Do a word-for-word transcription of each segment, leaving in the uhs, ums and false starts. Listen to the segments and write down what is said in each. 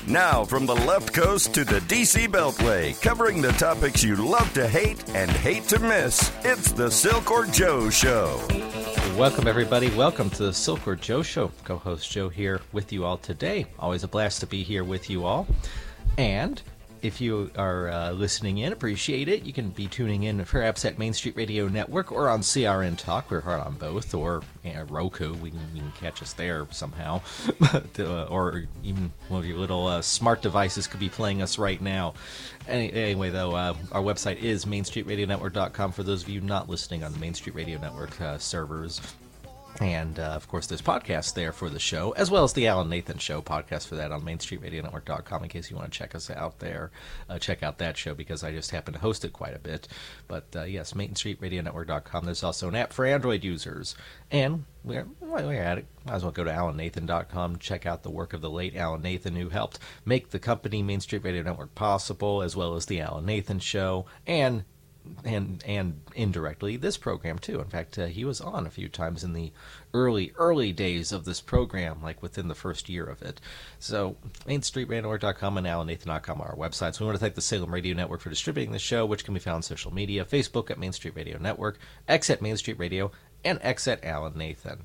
Now, from the left coast to the D C Beltway, covering the topics you love to hate and hate to miss, it's the Silkworth Joe Show. Welcome, everybody. Welcome to the Silkworth Joe Show. Co-host Joe here with you all today. Always a blast to be here with you all. And if you are uh, listening in, appreciate it. You can be tuning in perhaps at Main Street Radio Network or on C R N Talk. We're hard on both, or uh, Roku. We can, you can catch us there somehow. uh, or even one of your little uh, smart devices could be playing us right now. Any, anyway, though, uh, our website is main street radio network dot com for those of you not listening on the Main Street Radio Network uh, servers. And, uh, of course, there's podcasts there for the show, as well as the Alan Nathan Show podcast for that on main street radio network dot com in case you want to check us out there. Uh, check out that show because I just happen to host it quite a bit. But, uh, yes, main street radio network dot com. There's also an app for Android users. And we're, while we're at it, might as well go to alan nathan dot com, check out the work of the late Alan Nathan, who helped make the company Main Street Radio Network possible, as well as the Alan Nathan Show, and and and indirectly this program too. In fact, uh, he was on a few times in the early early days of this program, like within the first year of it. So main street radio network dot com and alan nathan dot com are our websites. We want to thank the Salem Radio Network for distributing the show, which can be found on social media: Facebook at Main Street Radio Network, X at Main Street Radio, and X at Alan Nathan.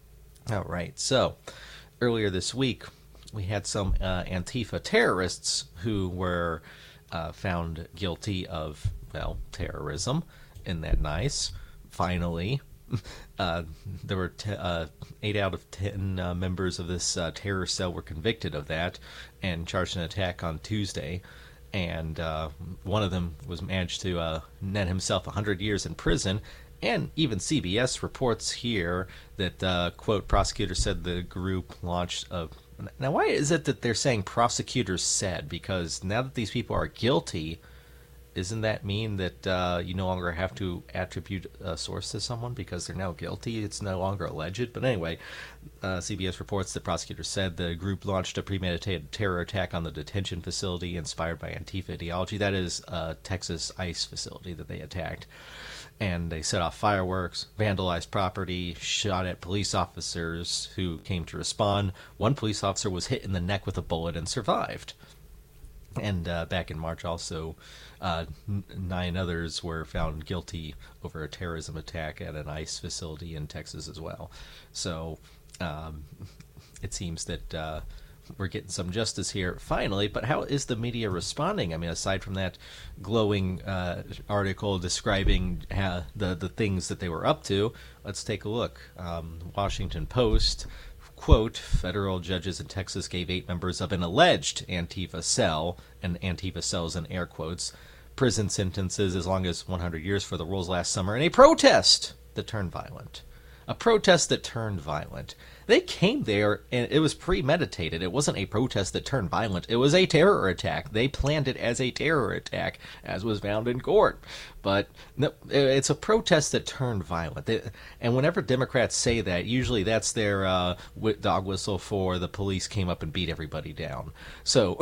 All right, so earlier this week we had some uh, Antifa terrorists who were uh, found guilty of, well, terrorism. Isn't that nice? Finally, uh, there were t- uh, eight out of ten uh, members of this uh, terror cell were convicted of that and charged an attack on Tuesday. And uh, one of them was managed to uh, net himself one hundred years in prison. And even C B S reports here that, uh, quote, prosecutors said the group launched a... Now, why is it that they're saying prosecutors said? Because now that these people are guilty, doesn't that mean that uh, you no longer have to attribute a source to someone because they're now guilty? It's no longer alleged. But anyway, uh, C B S reports that prosecutors said the group launched a premeditated terror attack on the detention facility inspired by Antifa ideology. That is a Texas ICE facility that they attacked. And they set off fireworks, vandalized property, shot at police officers who came to respond. One police officer was hit in the neck with a bullet and survived. And uh, back in March also, uh, n- nine others were found guilty over a terrorism attack at an ICE facility in Texas as well. So um, it seems that uh, we're getting some justice here finally. But how is the media responding? I mean, aside from that glowing uh, article describing how the, the things that they were up to, let's take a look. Um, Washington Post, quote, federal judges in Texas gave eight members of an alleged Antifa cell, and Antifa cells in air quotes, prison sentences as long as one hundred years for the rules last summer in a protest that turned violent. A protest that turned violent. They came there, and it was premeditated. It wasn't a protest that turned violent. It was a terror attack. They planned it as a terror attack, as was found in court. But no, it's a protest that turned violent. They, and whenever Democrats say that, usually that's their uh, dog whistle for the police came up and beat everybody down. So...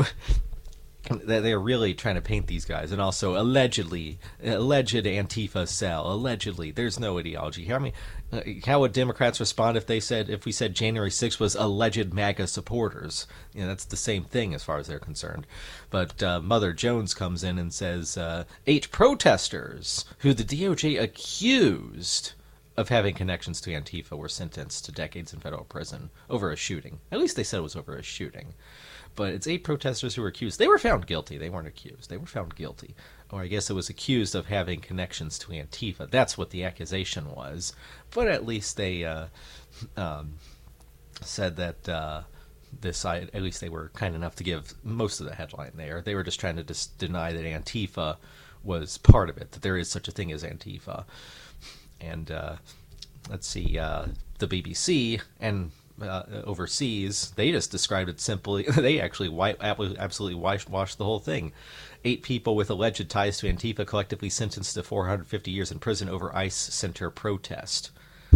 they're really trying to paint these guys, and also allegedly, alleged Antifa cell, allegedly. There's no ideology here. I mean, uh, how would Democrats respond if they said, if we said January sixth was alleged MAGA supporters? You know, that's the same thing as far as they're concerned. But uh, Mother Jones comes in and says, uh, eight protesters who the D O J accused of having connections to Antifa were sentenced to decades in federal prison over a shooting. At least they said it was over a shooting. But it's eight protesters who were accused. They were found guilty. They weren't accused. They were found guilty. Or I guess it was accused of having connections to Antifa. That's what the accusation was. But at least they uh, um, said that uh, this, at least they were kind enough to give most of the headline there. They were just trying to dis- deny that Antifa was part of it, that there is such a thing as Antifa. And uh, let's see, uh, the B B C and... Uh, overseas, they just described it simply. They actually wipe, absolutely washed, washed the whole thing. Eight people with alleged ties to Antifa collectively sentenced to four hundred fifty years in prison over ICE center protest.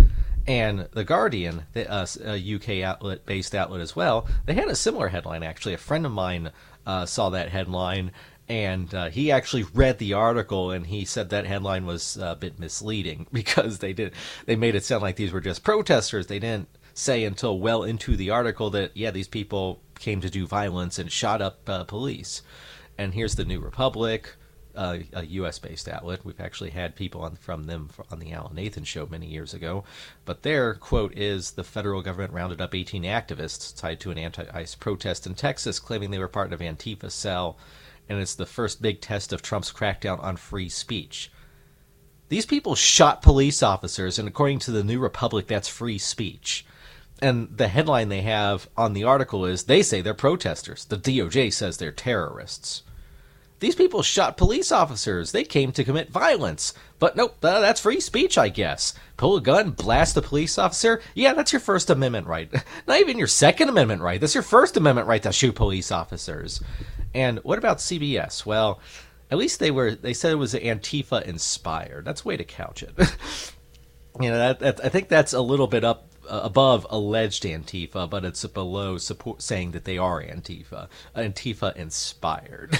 And The Guardian, the, uh, a U K outlet, based outlet as well, they had a similar headline, actually. A friend of mine uh, saw that headline, and uh, he actually read the article, and he said that headline was a bit misleading because they did they made it sound like these were just protesters. They didn't say until well into the article that, yeah, these people came to do violence and shot up uh, police. And here's the New Republic, uh, a U S-based outlet. We've actually had people on, from them on the Alan Nathan Show many years ago. But their quote is, the federal government rounded up eighteen activists tied to an anti-ICE protest in Texas, claiming they were part of Antifa cell. And it's the first big test of Trump's crackdown on free speech. These people shot police officers, and according to the New Republic, that's free speech. And the headline they have on the article is, they say they're protesters. The D O J says they're terrorists. These people shot police officers. They came to commit violence. But nope, uh, that's free speech, I guess. Pull a gun, blast a police officer? Yeah, that's your First Amendment right. Not even your Second Amendment right. That's your First Amendment right to shoot police officers. And what about C B S? Well, at least they were. They said it was Antifa inspired. That's a way to couch it. You know, that, that, I think that's a little bit up uh, above alleged Antifa, but it's below support saying that they are Antifa, Antifa inspired.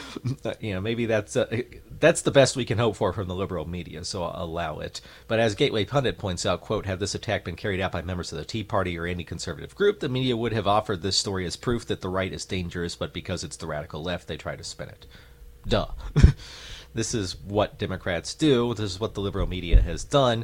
You know, maybe that's uh, that's the best we can hope for from the liberal media, so I'll allow it. But as Gateway Pundit points out, quote, had this attack been carried out by members of the Tea Party or any conservative group, the media would have offered this story as proof that the right is dangerous, but because it's the radical left, they try to spin it. Duh. This is what Democrats do. This is what the liberal media has done.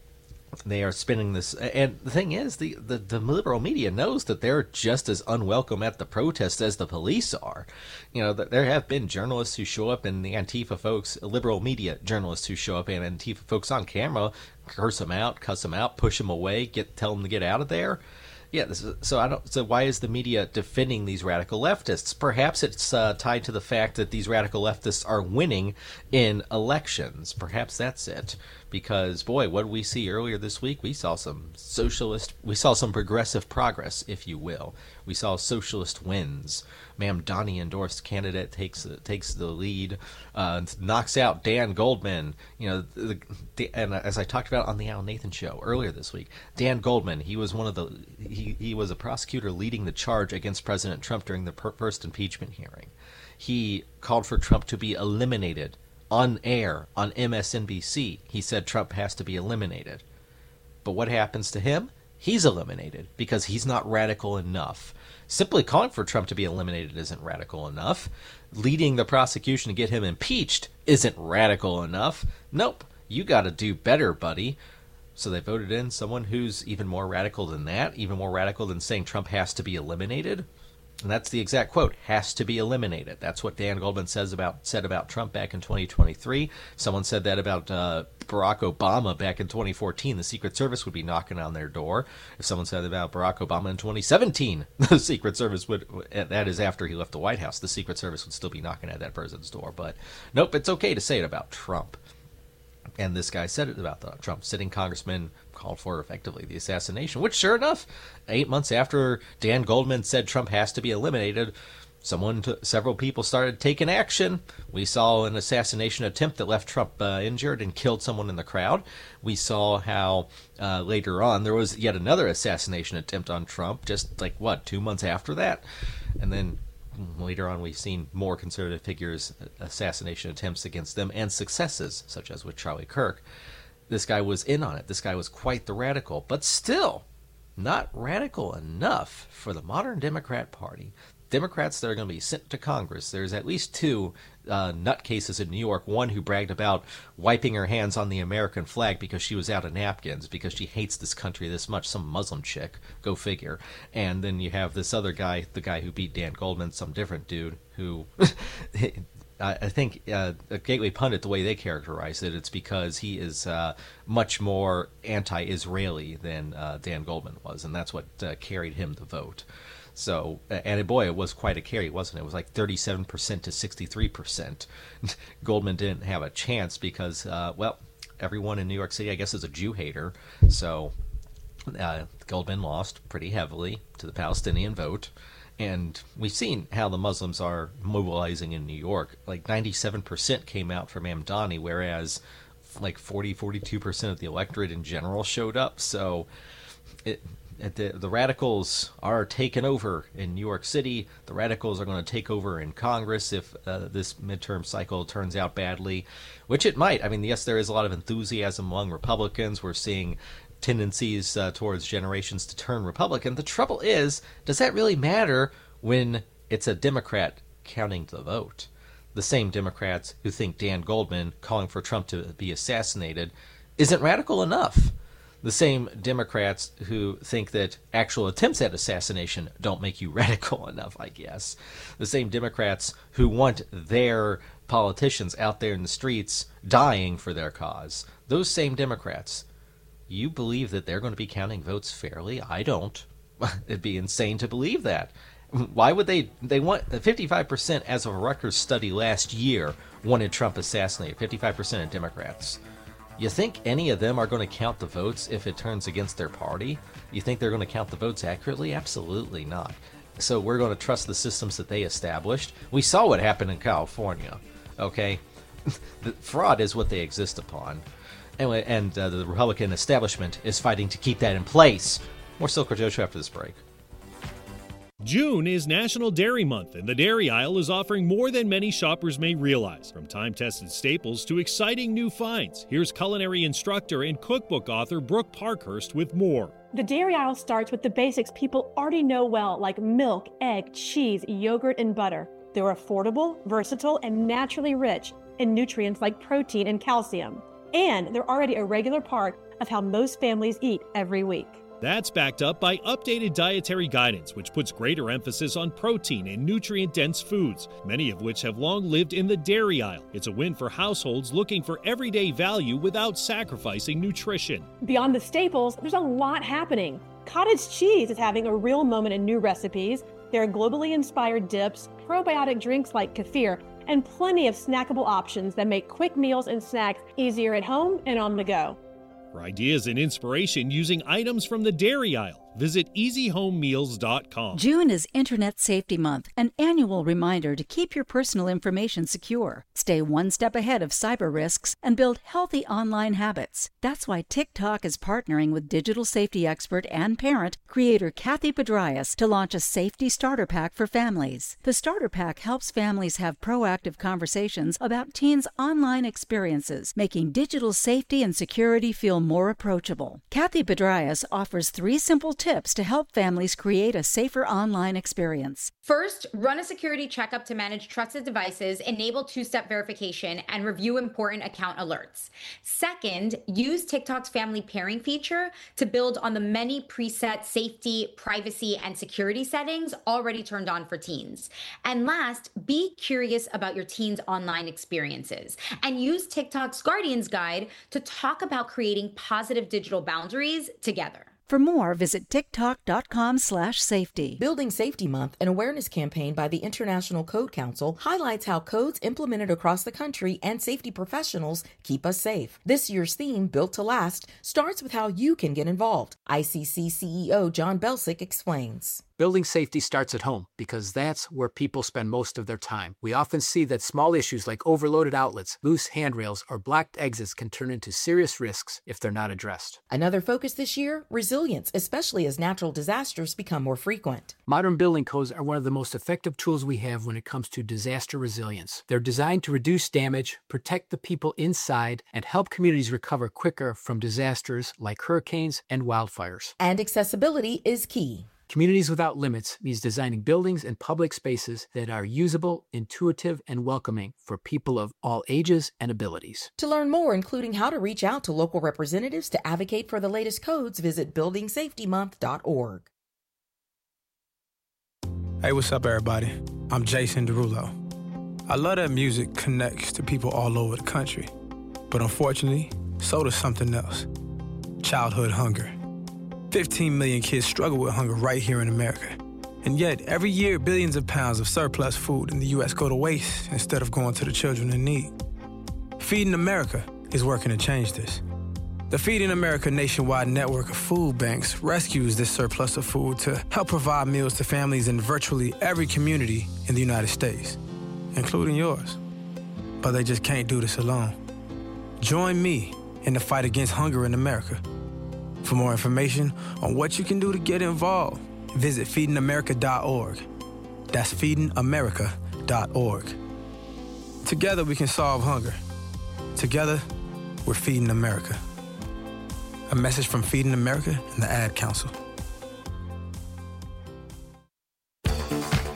They are spinning this, and the thing is, the, the, the liberal media knows that they're just as unwelcome at the protests as the police are. You know, there have been journalists who show up, and the Antifa folks, liberal media journalists who show up, and Antifa folks on camera curse them out, cuss them out, push them away, get tell them to get out of there. Yeah, this is, so I don't. So why is the media defending these radical leftists? Perhaps it's uh, tied to the fact that these radical leftists are winning in elections. Perhaps that's it. Because boy, what did we see earlier this week? We saw some socialist, we saw some progressive progress, if you will. We saw socialist wins. Mamdani endorsed candidate takes takes the lead, uh, knocks out Dan Goldman. You know, the, the, and as I talked about on the Al Nathan Show earlier this week, Dan Goldman, he was one of the he he was a prosecutor leading the charge against President Trump during the per- first impeachment hearing. He called for Trump to be eliminated on air on M S N B C. He said Trump has to be eliminated. But what happens to him? He's eliminated because he's not radical enough. Simply calling for Trump to be eliminated isn't radical enough. Leading the prosecution to get him impeached isn't radical enough. Nope, you got to do better, buddy. So they voted in someone who's even more radical than that, even more radical than saying Trump has to be eliminated. And that's the exact quote, has to be eliminated. That's what Dan Goldman says about said about Trump back in twenty twenty-three. Someone said that about uh, Barack Obama back in twenty fourteen. The Secret Service would be knocking on their door. If someone said about Barack Obama in twenty seventeen, the Secret Service would, that is after he left the White House, the Secret Service would still be knocking at that person's door. But nope, it's okay to say it about Trump. And this guy said it about the Trump. Sitting congressman called for effectively the assassination, which sure enough, eight months after Dan Goldman said Trump has to be eliminated, someone, t- several people started taking action. We saw an assassination attempt that left Trump uh, injured and killed someone in the crowd. We saw how uh, later on there was yet another assassination attempt on Trump, just like, what, two months after that? And then later on, we've seen more conservative figures' assassination attempts against them and successes, such as with Charlie Kirk. This guy was in on it. This guy was quite the radical, but still not radical enough for the modern Democrat Party. Democrats that are going to be sent to Congress, there's at least two uh, nutcases in New York. One who bragged about wiping her hands on the American flag because she was out of napkins, because she hates this country this much, some Muslim chick, go figure. And then you have this other guy, the guy who beat Dan Goldman, some different dude who... I think uh, Gateway Pundit, the way they characterize it, it's because he is uh, much more anti-Israeli than uh, Dan Goldman was, and that's what uh, carried him the vote. So, and boy, it was quite a carry, wasn't it? It was like thirty-seven percent to sixty-three percent. Goldman didn't have a chance because, uh, well, everyone in New York City, I guess, is a Jew hater. So uh, Goldman lost pretty heavily to the Palestinian vote. And we've seen how the Muslims are mobilizing in New York. Like ninety-seven percent came out for Mamdani, whereas like forty, forty-two percent of the electorate in general showed up. So it, it, the, the radicals are taking over in New York City. The radicals are going to take over in Congress if uh, this midterm cycle turns out badly, which it might. I mean, yes, there is a lot of enthusiasm among Republicans. We're seeing tendencies uh, towards generations to turn Republican. The trouble is, does that really matter when it's a Democrat counting the vote. The same Democrats who think Dan Goldman calling for Trump to be assassinated isn't radical enough. The same Democrats who think that actual attempts at assassination don't make you radical enough, I guess. The same Democrats who want their politicians out there in the streets dying for their cause. Those same Democrats, you believe that they're going to be counting votes fairly? I don't. It'd be insane to believe that. Why would they? They want fifty-five percent, as of a Rutgers study last year, wanted Trump assassinated. fifty-five percent of Democrats. You think any of them are going to count the votes if it turns against their party? You think they're going to count the votes accurately? Absolutely not. So we're going to trust the systems that they established. We saw what happened in California, okay? The fraud is what they exist upon. Anyway, and uh, the Republican establishment is fighting to keep that in place. More Silk Joe Show after this break. June is National Dairy Month, and the dairy aisle is offering more than many shoppers may realize. From time-tested staples to exciting new finds, here's culinary instructor and cookbook author Brooke Parkhurst with more. The dairy aisle starts with the basics people already know well, like milk, egg, cheese, yogurt, and butter. They're affordable, versatile, and naturally rich in nutrients like protein and calcium. And they're already a regular part of how most families eat every week. That's backed up by updated dietary guidance, which puts greater emphasis on protein and nutrient-dense foods, many of which have long lived in the dairy aisle. It's a win for households looking for everyday value without sacrificing nutrition. Beyond the staples, there's a lot happening. Cottage cheese is having a real moment in new recipes. There are globally inspired dips, probiotic drinks like kefir, and plenty of snackable options that make quick meals and snacks easier at home and on the go. For ideas and inspiration using items from the dairy aisle, visit easy home meals dot com. June is Internet Safety Month, an annual reminder to keep your personal information secure. Stay one step ahead of cyber risks and build healthy online habits. That's why TikTok is partnering with digital safety expert and parent creator Kathy Pedraius to launch a safety starter pack for families. The starter pack helps families have proactive conversations about teens' online experiences, making digital safety and security feel more approachable. Kathy Pedraius offers three simple tips to help families create a safer online experience. First, run a security checkup to manage trusted devices, enable two-step verification, and review important account alerts. Second, use TikTok's family pairing feature to build on the many preset safety, privacy, and security settings already turned on for teens. And last, be curious about your teens' online experiences and use TikTok's Guardians Guide to talk about creating positive digital boundaries together. For more, visit TikTok.com slash safety. Building Safety Month, an awareness campaign by the International Code Council, highlights how codes implemented across the country and safety professionals keep us safe. This year's theme, Built to Last, starts with how you can get involved. I C C C E O John Belsick explains. Building safety starts at home because that's where people spend most of their time. We often see that small issues like overloaded outlets, loose handrails, or blocked exits can turn into serious risks if they're not addressed. Another focus this year, resilience, especially as natural disasters become more frequent. Modern building codes are one of the most effective tools we have when it comes to disaster resilience. They're designed to reduce damage, protect the people inside, and help communities recover quicker from disasters like hurricanes and wildfires. And accessibility is key. Communities Without Limits means designing buildings and public spaces that are usable, intuitive, and welcoming for people of all ages and abilities. To learn more, including how to reach out to local representatives to advocate for the latest codes, visit building safety month dot org. Hey, what's up, everybody? I'm Jason Derulo. I love that music connects to people all over the country. But unfortunately, so does something else. Childhood hunger. fifteen million kids struggle with hunger right here in America. And yet, every year, billions of pounds of surplus food in the U S go to waste instead of going to the children in need. Feeding America is working to change this. The Feeding America nationwide network of food banks rescues this surplus of food to help provide meals to families in virtually every community in the United States, including yours. But they just can't do this alone. Join me in the fight against hunger in America. For more information on what you can do to get involved, visit feeding america dot org. That's feeding america dot org. Together we can solve hunger. Together, we're Feeding America. A message from Feeding America and the Ad Council.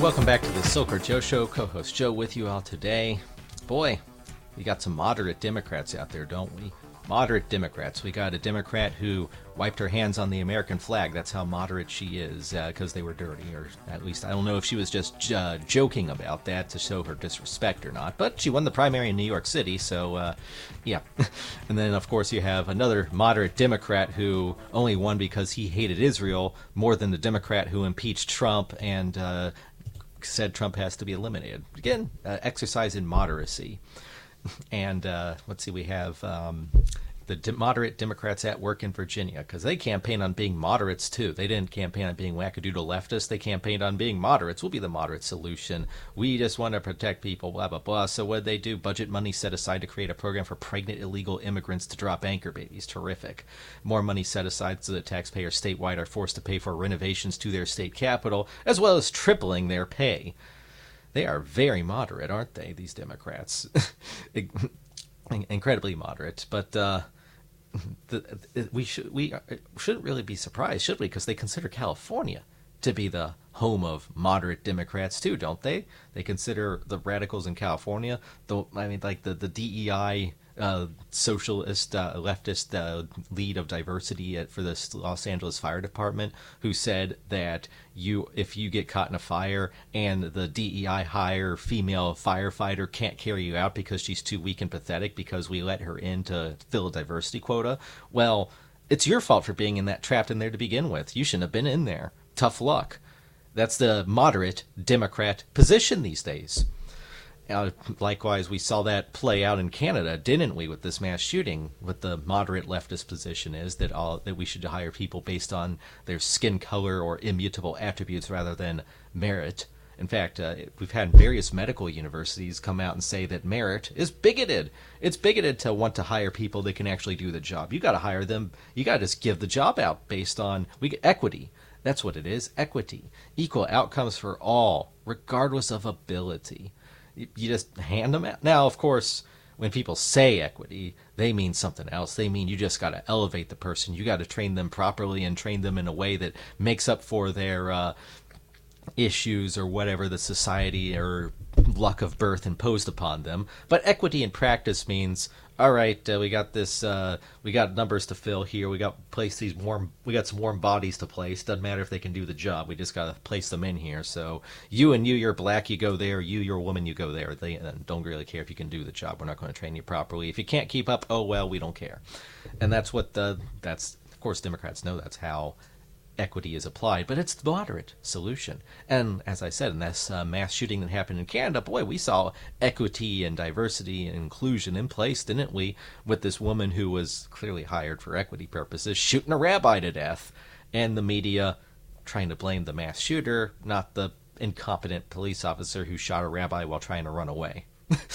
Welcome back to the Silkworth Joe Show. Co-host Joe with you all today. Boy, we got some moderate Democrats out there, don't we? Moderate Democrats. We got a Democrat who wiped her hands on the American flag. That's how moderate she is, because uh, they were dirty, or at least I don't know if she was just uh, joking about that to show her disrespect or not. But she won the primary in New York City, so uh, yeah. And then, of course, you have another moderate Democrat who only won because he hated Israel more than the Democrat who impeached Trump and uh, said Trump has to be eliminated. Again, uh, exercise in moderacy. And uh, let's see, we have um, the de- moderate Democrats at work in Virginia, because they campaign on being moderates, too. They didn't campaign on being wackadoodle leftists. They campaigned on being moderates. We'll be the moderate solution. We just want to protect people, blah, blah, blah. So what did they do? Budget money set aside to create a program for pregnant illegal immigrants to drop anchor babies. Terrific. More money set aside so that taxpayers statewide are forced to pay for renovations to their state capital, as well as tripling their pay. They are very moderate, aren't they, these Democrats? Incredibly moderate. But uh, the, we, should, we shouldn't really be surprised, should we? Because they consider California to be the home of moderate Democrats, too, don't they? They consider the radicals in California, the, I mean, like the, the D E I uh, socialist, uh, leftist uh, lead of diversity at, for the Los Angeles Fire Department, who said that you, if you get caught in a fire and the D E I hire female firefighter can't carry you out because she's too weak and pathetic because we let her in to fill a diversity quota, well, it's your fault for being in that trapped in there to begin with. You shouldn't have been in there. Tough luck. That's the moderate Democrat position these days. Uh, likewise, we saw that play out in Canada, didn't we, with this mass shooting? What the moderate leftist position is that all that we should hire people based on their skin color or immutable attributes rather than merit. In fact, uh, we've had various medical universities come out and say that merit is bigoted. It's bigoted to want to hire people that can actually do the job. You got to hire them. You got to just give the job out based on we get equity. That's what it is, equity. Equal outcomes for all, regardless of ability. You just hand them out. Now, of course, when people say equity, they mean something else. They mean you just got to elevate the person. You got to train them properly and train them in a way that makes up for their uh, issues or whatever the society or luck of birth imposed upon them. But equity in practice means, all right, uh, we got this, uh, we got numbers to fill here. We got place these warm, we got some warm bodies to place. Doesn't matter if they can do the job. We just got to place them in here. So you and you, you're black, you go there. You, you're a woman, you go there. They uh, don't really care if you can do the job. We're not going to train you properly. If you can't keep up, oh well, we don't care. And that's what the, that's, of course, Democrats know that's how equity is applied, but it's the moderate solution. And as I said, in this uh, mass shooting that happened in Canada, boy, we saw equity and diversity and inclusion in place, didn't we? With this woman who was clearly hired for equity purposes, shooting a rabbi to death, and the media trying to blame the mass shooter, not the incompetent police officer who shot a rabbi while trying to run away.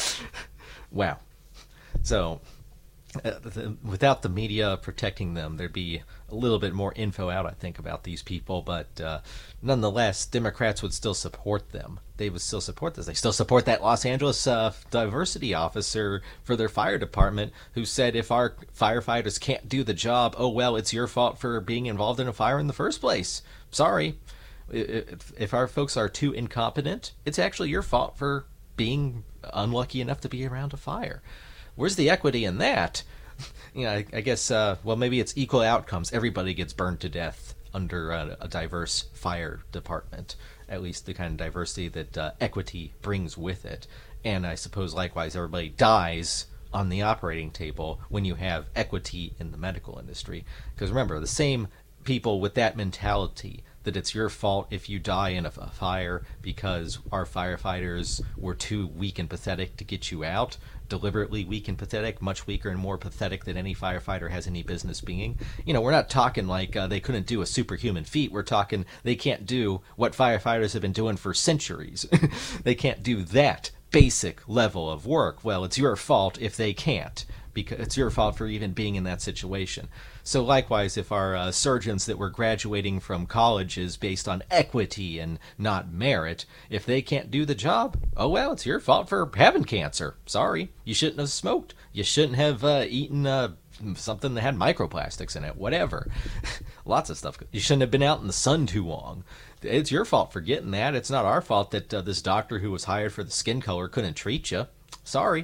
Wow. So Uh, the, without the media protecting them, there'd be a little bit more info out, I think, about these people. But uh, nonetheless, Democrats would still support them. They would still support this. They still support that Los Angeles uh, diversity officer for their fire department who said if our firefighters can't do the job, oh, well, it's your fault for being involved in a fire in the first place. Sorry. If, if our folks are too incompetent, it's actually your fault for being unlucky enough to be around a fire. Where's the equity in that? You know, I, I guess, uh, well, maybe it's equal outcomes. Everybody gets burned to death under a, a diverse fire department, at least the kind of diversity that uh, equity brings with it. And I suppose, likewise, everybody dies on the operating table when you have equity in the medical industry. Because remember, the same people with that mentality that it's your fault if you die in a, a fire because our firefighters were too weak and pathetic to get you out, deliberately weak and pathetic, much weaker and more pathetic than any firefighter has any business being. You know, we're not talking like uh, they couldn't do a superhuman feat. We're talking they can't do what firefighters have been doing for centuries. They can't do that basic level of work. Well, it's your fault if they can't, because it's your fault for even being in that situation. So likewise, if our uh, surgeons that were graduating from college is based on equity and not merit, if they can't do the job, oh well, it's your fault for having cancer. Sorry, you shouldn't have smoked. You shouldn't have uh, eaten uh, something that had microplastics in it, whatever. Lots of stuff. You shouldn't have been out in the sun too long. It's your fault for getting that. It's not our fault that uh, this doctor who was hired for the skin color couldn't treat you. Sorry.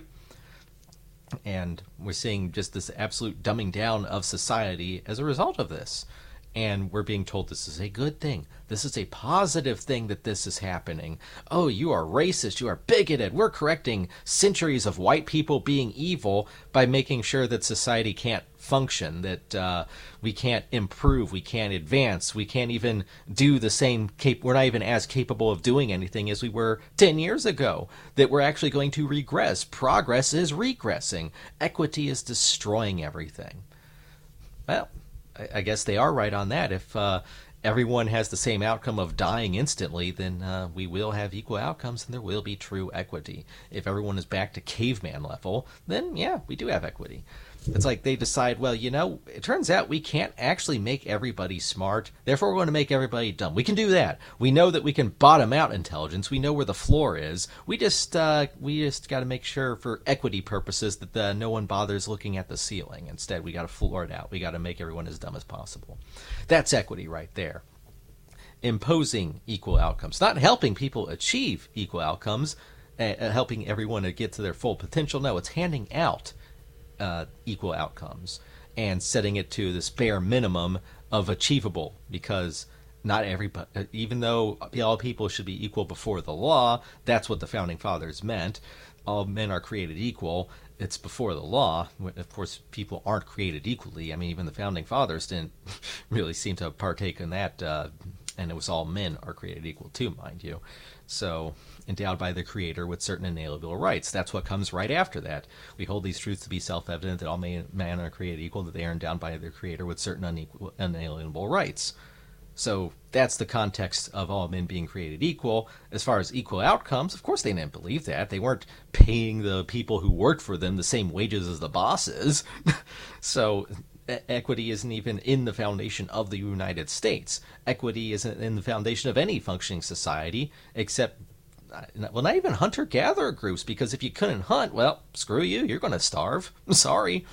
And we're seeing just this absolute dumbing down of society as a result of this. And we're being told this is a good thing. This is a positive thing that this is happening. Oh, you are racist. You are bigoted. We're correcting centuries of white people being evil by making sure that society can't function, that uh, we can't improve, we can't advance, we can't even do the same, cap- we're not even as capable of doing anything as we were ten years ago, that we're actually going to regress. Progress is regressing. Equity is destroying everything. Well, I guess they are right on that. If uh, everyone has the same outcome of dying instantly, then uh, we will have equal outcomes and there will be true equity. If everyone is back to caveman level, then yeah, we do have equity. It's like they decide, well, you know, it turns out we can't actually make everybody smart, therefore we're going to make everybody dumb. We can do that. We know that we can bottom out intelligence. We know where the floor is. We just uh, we just got to make sure for equity purposes that uh, no one bothers looking at the ceiling. Instead, we got to floor it out. We got to make everyone as dumb as possible. That's equity right there. Imposing equal outcomes, not helping people achieve equal outcomes, uh, helping everyone to get to their full potential. No, it's handing out Uh, equal outcomes and setting it to this bare minimum of achievable, because not everybody, even though all people should be equal before the law, that's what the founding fathers meant. All men are created equal. It's before the law. Of course, people aren't created equally. I mean, even the founding fathers didn't really seem to partake in that, uh, and it was all men are created equal too, mind you. So, endowed by the Creator with certain inalienable rights. That's what comes right after that. We hold these truths to be self-evident, that all men are created equal, that they are endowed by their Creator with certain unequal, unalienable rights. So that's the context of all men being created equal. As far as equal outcomes, of course they didn't believe that. They weren't paying the people who worked for them the same wages as the bosses. So equity isn't even in the foundation of the United States. Equity isn't in the foundation of any functioning society, except, well, not even hunter-gatherer groups, because if you couldn't hunt, well, screw you, you're going to starve. Sorry.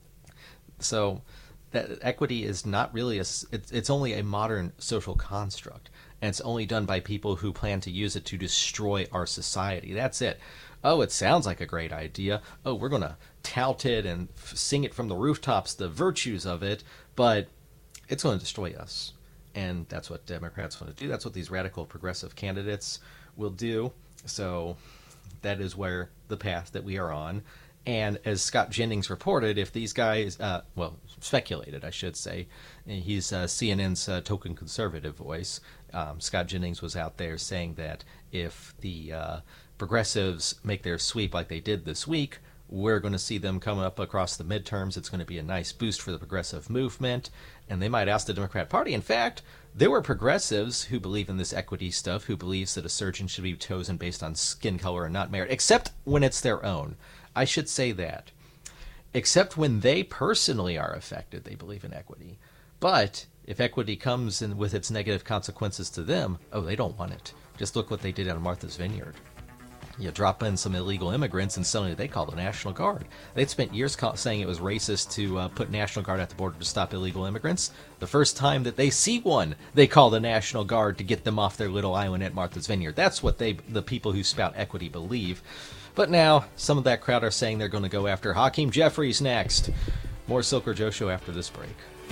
So that equity is not really a, it's, it's only a modern social construct, and it's only done by people who plan to use it to destroy our society. That's it. Oh, it sounds like a great idea. Oh, we're going to tout it and f- sing it from the rooftops, the virtues of it, but it's going to destroy us. And that's what Democrats want to do. That's what these radical progressive candidates will do. So that is where the path that we are on. And as Scott Jennings reported, if these guys, uh, well, speculated, I should say, he's uh, C N N's uh, token conservative voice. Um, Scott Jennings was out there saying that if the uh, progressives make their sweep like they did this week, we're going to see them coming up across the midterms. It's going to be a nice boost for the progressive movement. And they might ask the Democrat Party. In fact, there were progressives who believe in this equity stuff, who believes that a surgeon should be chosen based on skin color and not merit, except when it's their own. I should say that. Except when they personally are affected, they believe in equity. But if equity comes in with its negative consequences to them, oh, they don't want it. Just look what they did on Martha's Vineyard. You drop in some illegal immigrants and suddenly they call the National Guard. They'd spent years call, saying it was racist to uh, put National Guard at the border to stop illegal immigrants. The first time that they see one, they call the National Guard to get them off their little island at Martha's Vineyard. That's what they, the people who spout equity believe. But now, some of that crowd are saying they're going to go after Hakeem Jeffries next. More Silk or Joe Show after this break.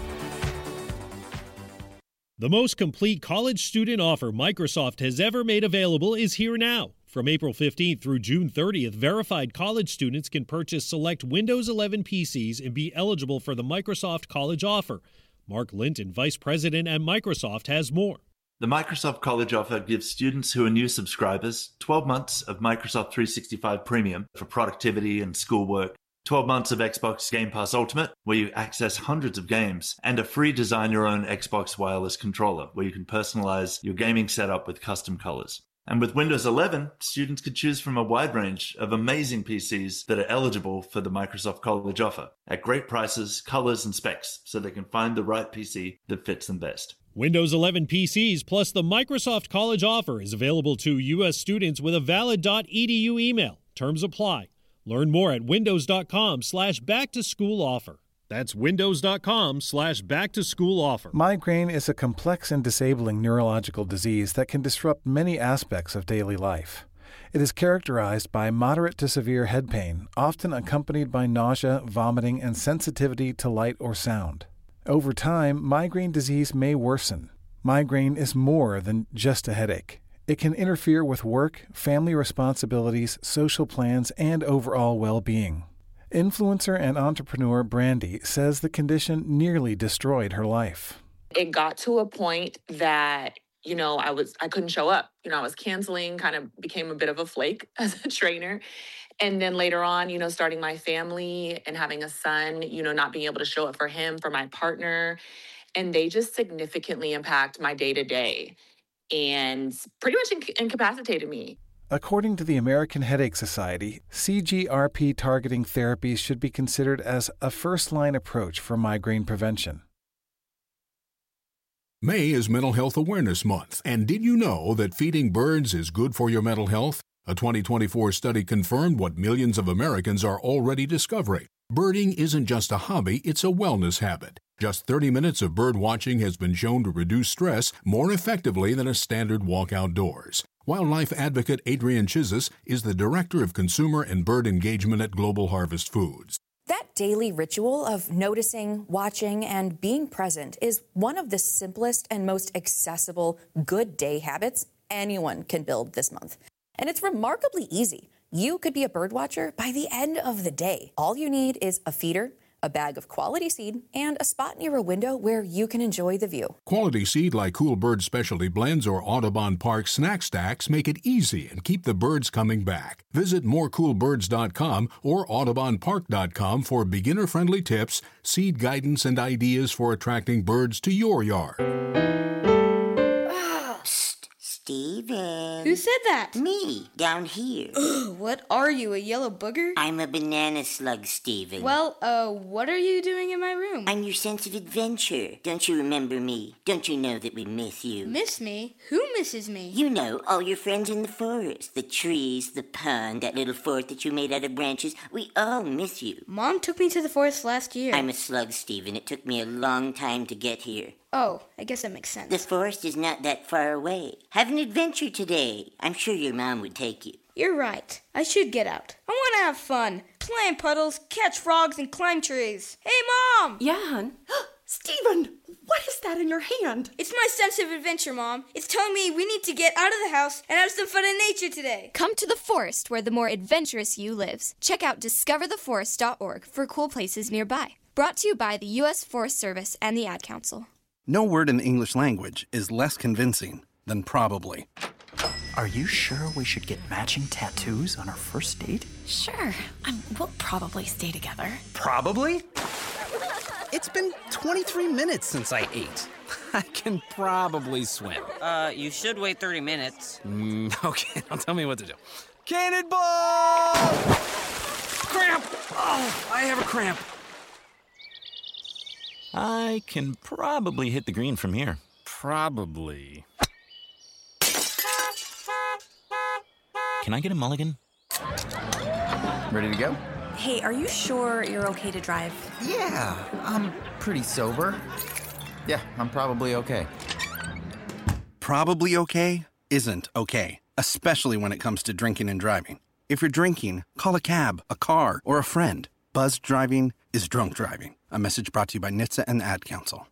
The most complete college student offer Microsoft has ever made available is here now. From April fifteenth through June thirtieth, verified college students can purchase select Windows eleven P Cs and be eligible for the Microsoft College Offer. Mark Linton, Vice President at Microsoft, has more. The Microsoft College Offer gives students who are new subscribers twelve months of Microsoft three sixty-five Premium for productivity and schoolwork, twelve months of Xbox Game Pass Ultimate, where you access hundreds of games, and a free design your own Xbox wireless controller, where you can personalize your gaming setup with custom colors. And with Windows eleven, students could choose from a wide range of amazing P Cs that are eligible for the Microsoft College Offer at great prices, colors, and specs, so they can find the right P C that fits them best. Windows eleven P Cs plus the Microsoft College Offer is available to U S students with a valid .edu email. Terms apply. Learn more at windows.com slash back to school offer. That's windows.com slash back to school offer. Migraine is a complex and disabling neurological disease that can disrupt many aspects of daily life. It is characterized by moderate to severe head pain, often accompanied by nausea, vomiting, and sensitivity to light or sound. Over time, migraine disease may worsen. Migraine is more than just a headache. It can interfere with work, family responsibilities, social plans, and overall well-being. Influencer and entrepreneur Brandy says the condition nearly destroyed her life. It got to a point that, you know, I was I couldn't show up. You know, I was canceling, kind of became a bit of a flake as a trainer. And then later on, you know, starting my family and having a son, you know, not being able to show up for him, for my partner. And they just significantly impact my day-to-day and pretty much inc- incapacitated me. According to the American Headache Society, C G R P targeting therapies should be considered as a first-line approach for migraine prevention. May is Mental Health Awareness Month, and did you know that feeding birds is good for your mental health? A twenty twenty-four study confirmed what millions of Americans are already discovering. Birding isn't just a hobby, it's a wellness habit. Just thirty minutes of bird watching has been shown to reduce stress more effectively than a standard walk outdoors. Wildlife advocate Adrienne Chizis is the Director of Consumer and Bird Engagement at Global Harvest Foods. That daily ritual of noticing, watching, and being present is one of the simplest and most accessible good day habits anyone can build this month. And it's remarkably easy. You could be a bird watcher by the end of the day. All you need is a feeder, a bag of quality seed, and a spot near a window where you can enjoy the view. Quality seed like Cool Bird Specialty Blends or Audubon Park Snack Stacks make it easy and keep the birds coming back. Visit more cool birds dot com or audubon park dot com for beginner-friendly tips, seed guidance, and ideas for attracting birds to your yard. Steven. Who said that? Me, down here. What are you, a yellow booger? I'm a banana slug, Steven. Well, uh, what are you doing in my room? I'm your sense of adventure. Don't you remember me? Don't you know that we miss you? Miss me? Who misses me? You know, all your friends in the forest. The trees, the pond, that little fort that you made out of branches. We all miss you. Mom took me to the forest last year. I'm a slug, Steven. It took me a long time to get here. Oh, I guess that makes sense. The forest is not that far away. Have an adventure today. I'm sure your mom would take you. You're right. I should get out. I want to have fun. Play in puddles, catch frogs, and climb trees. Hey, Mom! Yeah, hon? Steven, what is that in your hand? It's my sense of adventure, Mom. It's telling me we need to get out of the house and have some fun in nature today. Come to the forest where the more adventurous you lives. Check out discover the forest dot org for cool places nearby. Brought to you by the U S Forest Service and the Ad Council. No word in the English language is less convincing than probably. Are you sure we should get matching tattoos on our first date? Sure. Um, we'll probably stay together. Probably? It's been twenty-three minutes since I ate. I can probably swim. Uh, you should wait thirty minutes. Mm, okay, now tell me what to do. Cannonball! Cramp! Oh, I have a cramp. I can probably hit the green from here. Probably. Can I get a mulligan? Ready to go? Hey, are you sure you're okay to drive? Yeah, I'm pretty sober. Yeah, I'm probably okay. Probably okay isn't okay, especially when it comes to drinking and driving. If you're drinking, call a cab, a car, or a friend. Buzzed driving is drunk driving. A message brought to you by N H T S A and the Ad Council.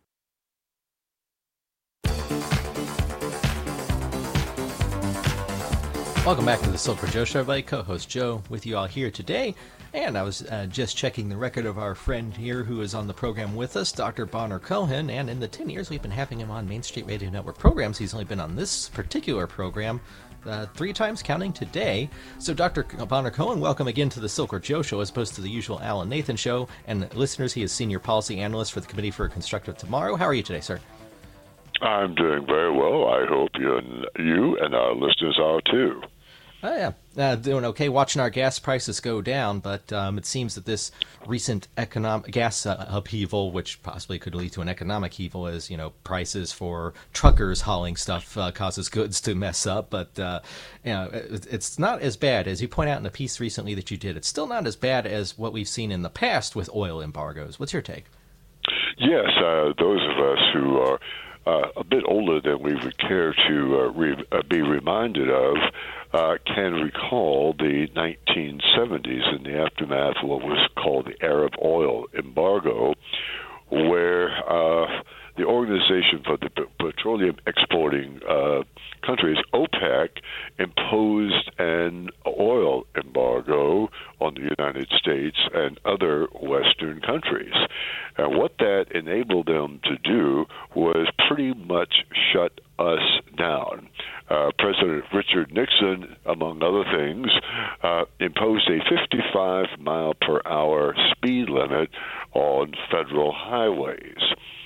Welcome back to the Silver Joe Show, everybody. Co-host Joe with you all here today. And I was uh, just checking the record of our friend here who is on the program with us, Doctor Bonner Cohen. And in the ten years we've been having him on Main Street Radio Network programs, he's only been on this particular program uh, three times, counting today. So Doctor Bonner Cohen, welcome again to the Silver Joe Show as opposed to the usual Alan Nathan Show. And listeners, he is Senior Policy Analyst for the Committee for a Constructive Tomorrow. How are you today, sir? I'm doing very well. I hope you and, you and our listeners are too. Oh, yeah. Uh, doing okay, watching our gas prices go down, but um, it seems that this recent economic gas uh, upheaval, which possibly could lead to an economic upheaval, as you know, prices for truckers hauling stuff uh, causes goods to mess up. But uh, you know, it, it's not as bad as you point out in a piece recently that you did. It's still not as bad as what we've seen in the past with oil embargoes. What's your take? Yes, uh, those of us who are uh, a bit older than we would care to uh, re- uh, be reminded of uh, can recall the nineteen seventies in the aftermath of what was called the Arab oil embargo, where uh, the Organization for the P- Petroleum Exporting uh, Countries, OPEC, imposed an oil embargo on the United States and other Western countries. And what that enabled them to do was pretty much shut us down. Uh, President Richard Nixon, among other things, uh, imposed a fifty-five mile per hour speed limit on federal highways.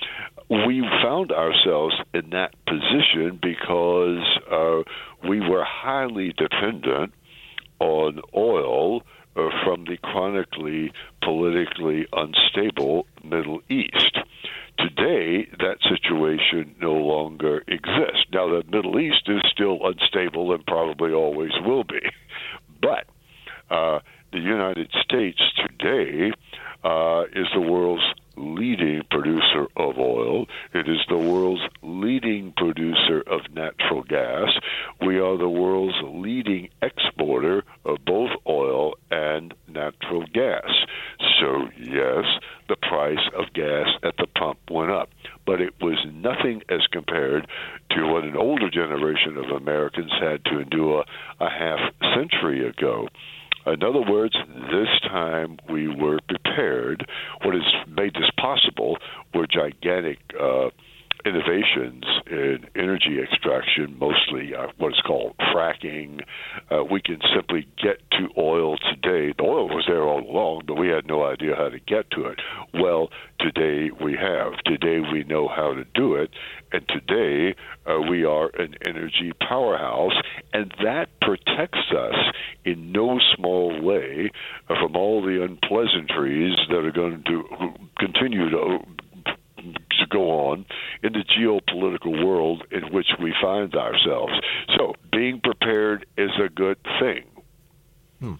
We found ourselves in that position because uh, we were highly dependent on oil uh, from the chronically politically unstable Middle East. Today, that situation no longer exists. Now, the Middle East is still unstable and probably always will be. But uh, the United States today uh, is the world's leading producer of oil. It is the world's leading producer of natural gas. We are the world's leading exporter of both oil and natural gas. So, yes, the price of gas at the pump went up, but it was nothing as compared to what an older generation of Americans had to endure a half century ago. In other words, this time we were prepared. What has made this possible were gigantic uh, innovations in energy extraction, mostly uh, what is called fracking. Uh, we can simply get to oil today. The oil was there all along, but we had no idea how to get to it. Well, today we have. Today we know how to do it, and today uh, we are an energy powerhouse, and that protects us in no small way uh, from all the unpleasantries that are going to continue to to go on in the geopolitical world in which we find ourselves. So being prepared is a good thing. Hmm.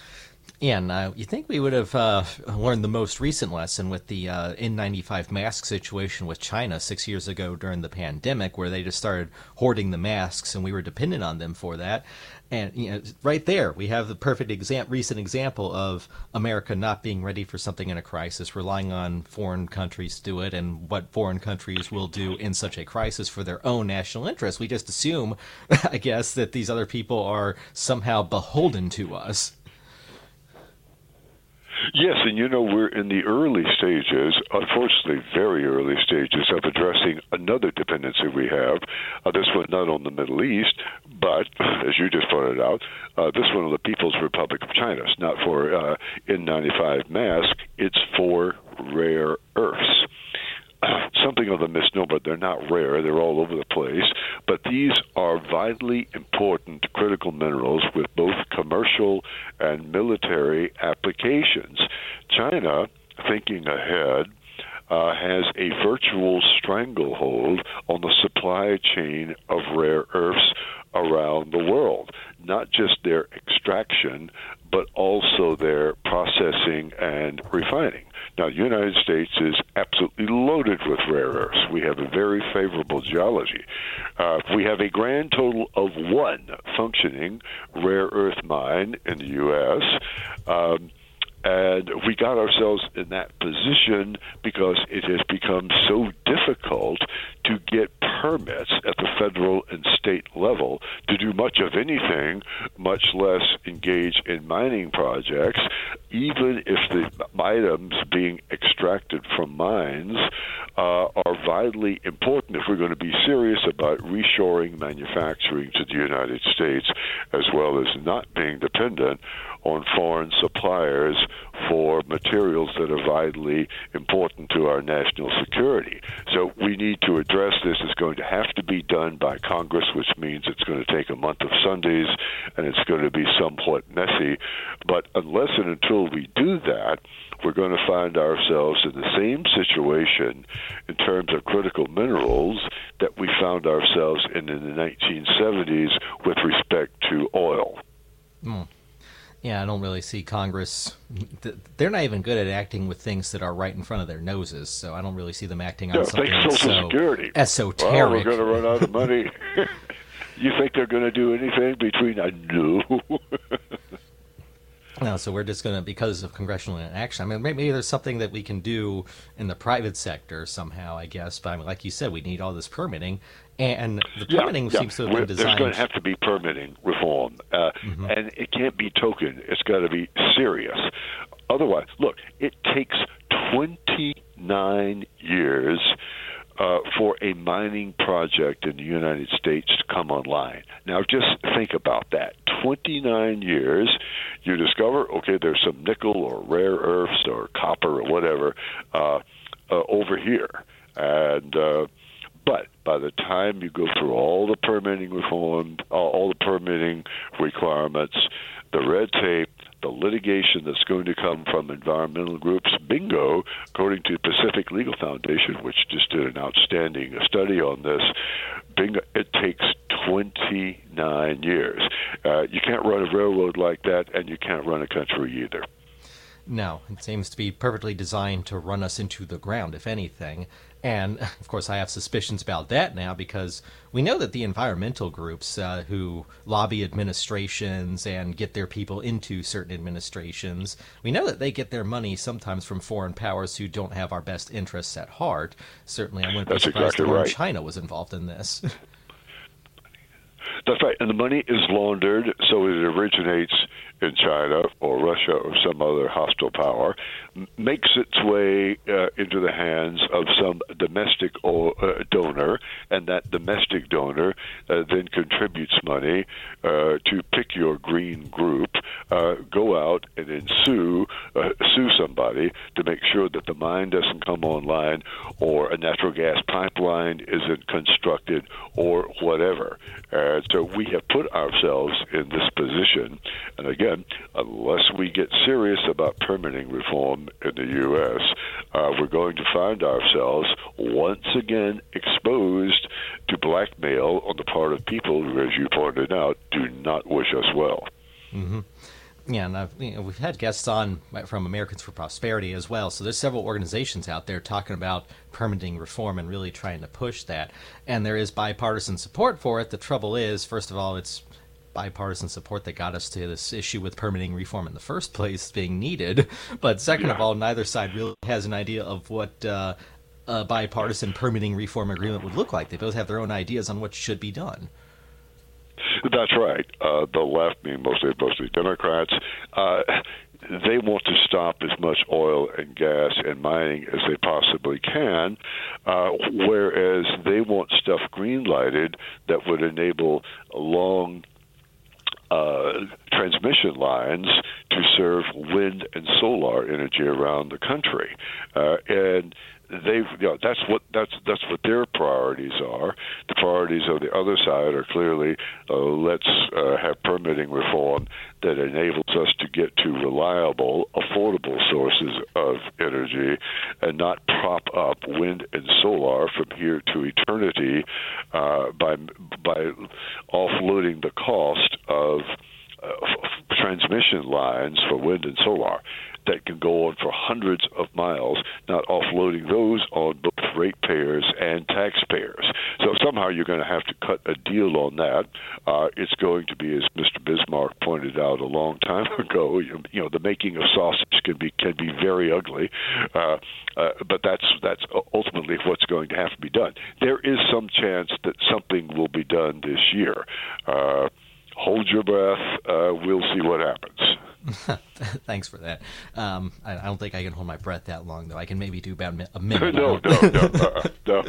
And uh, you think we would have uh, learned the most recent lesson with the uh, N ninety-five mask situation with China six years ago during the pandemic, where they just started hoarding the masks and we were dependent on them for that. And you know, right there, we have the perfect exam- recent example of America not being ready for something in a crisis, relying on foreign countries to do it, and what foreign countries will do in such a crisis for their own national interests. We just assume, I guess, that these other people are somehow beholden to us. Yes, and you know, we're in the early stages, unfortunately very early stages, of addressing another dependency we have. Uh, this one not on the Middle East, but, as you just pointed out, uh, this one on the People's Republic of China. It's not for uh, N ninety-five mask, it's for rare earths. Something of a misnomer. They're not rare. They're all over the place. But these are vitally important critical minerals with both commercial and military applications. China, thinking ahead, uh, has a virtual stranglehold on the supply chain of rare earths around the world, not just their extraction, but also their processing and refining. Now, the United States is absolutely loaded with rare earths. We have a very favorable geology. Uh, we have a grand total of one functioning rare earth mine in the U S, um, and we got ourselves in that position because it has become so difficult to get permits at the federal and state level to do much of anything, much less engage in mining projects. even if the items being extracted from mines uh, are vitally important if we're going to be serious about reshoring manufacturing to the United States, as well as not being dependent on foreign suppliers for materials that are vitally important to our national security. So we need to address this. It's going to have to be done by Congress, which means it's going to take a month of Sundays, and it's going to be somewhat messy. But unless and until we do that, we're going to find ourselves in the same situation in terms of critical minerals that we found ourselves in in the nineteen seventies with respect to oil. Mm. Yeah, I don't really see Congress. They're not even good at acting with things that are right in front of their noses, so I don't really see them acting on yeah, something think that's Social so Security. esoteric. Well, we're going to run out of money. You think they're going to do anything between? I no. No, so we're just going to, because of congressional inaction, I mean, maybe there's something that we can do in the private sector somehow, I guess. But I mean, like you said, we need all this permitting. And the permitting yeah, yeah. seems to have been We're, designed... There's going to have to be permitting reform. Uh, mm-hmm. And it can't be token. It's got to be serious. Otherwise, look, it takes twenty-nine years uh, for a mining project in the United States to come online. Now, just think about that. twenty-nine years, you discover, okay, there's some nickel or rare earths or copper or whatever uh, uh, over here. And... Uh, But by the time you go through all the permitting reform, all the permitting requirements, the red tape, the litigation that's going to come from environmental groups, bingo, according to the Pacific Legal Foundation, which just did an outstanding study on this, bingo, it takes twenty-nine years. Uh, you can't run a railroad like that, and you can't run a country either. No, it seems to be perfectly designed to run us into the ground, if anything. And, of course, I have suspicions about that now because we know that the environmental groups uh, who lobby administrations and get their people into certain administrations, we know that they get their money sometimes from foreign powers who don't have our best interests at heart. Certainly, I wouldn't be That's surprised exactly if right. China was involved in this. That's right, and the money is laundered, so it originates in China or Russia or some other hostile power, m- makes its way uh, into the hands of some domestic o- uh, donor, and that domestic donor uh, then contributes money uh, to pick your green group, uh, go out and then sue, uh, sue somebody to make sure that the mine doesn't come online or a natural gas pipeline isn't constructed or whatever. Uh, so we have put ourselves in this position, and again, unless we get serious about permitting reform in the U S, uh, we're going to find ourselves once again exposed to blackmail on the part of people who, as you pointed out, do not wish us well. Mm-hmm. Yeah, and I've, you know, we've had guests on from Americans for Prosperity as well, so there's several organizations out there talking about permitting reform and really trying to push that. And there is bipartisan support for it. The trouble is, first of all, it's bipartisan support that got us to this issue with permitting reform in the first place being needed. But second yeah. of all, neither side really has an idea of what uh, a bipartisan permitting reform agreement would look like. They both have their own ideas on what should be done. That's right. Uh, the left, being mostly mostly Democrats, uh, they want to stop as much oil and gas and mining as they possibly can, uh, whereas they want stuff green-lighted that would enable long uh, transmission lines to serve wind and solar energy around the country, uh, and. They've, you know, that's what that's that's what their priorities are. The priorities of the other side are clearly uh, let's uh, have permitting reform that enables us to get to reliable, affordable sources of energy, and not prop up wind and solar from here to eternity uh, by by offloading the cost of uh, f- transmission lines for wind and solar that can go on for hundreds of miles, not offloading those on both ratepayers and taxpayers. So somehow you're going to have to cut a deal on that. Uh, it's going to be, as Mister Bismarck pointed out a long time ago, you, you know, the making of sausage can be can be very ugly, uh, uh, but that's that's ultimately what's going to have to be done. There is some chance that something will be done this year. Uh, hold your breath. Uh, we'll see what happens. Thanks for that. Um, I, I don't think I can hold my breath that long, though. I can maybe do about a minute. no, no, no, uh, no.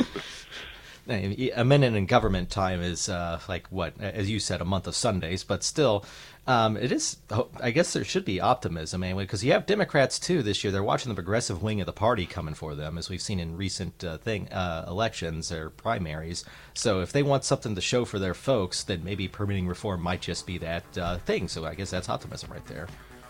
A minute in government time is uh, like, what, as you said, a month of Sundays. But still, um, it is, I guess there should be optimism anyway, because you have Democrats, too, this year. They're watching the progressive wing of the party coming for them, as we've seen in recent uh, thing uh, elections or primaries. So if they want something to show for their folks, then maybe permitting reform might just be that uh, thing. So I guess that's optimism right there.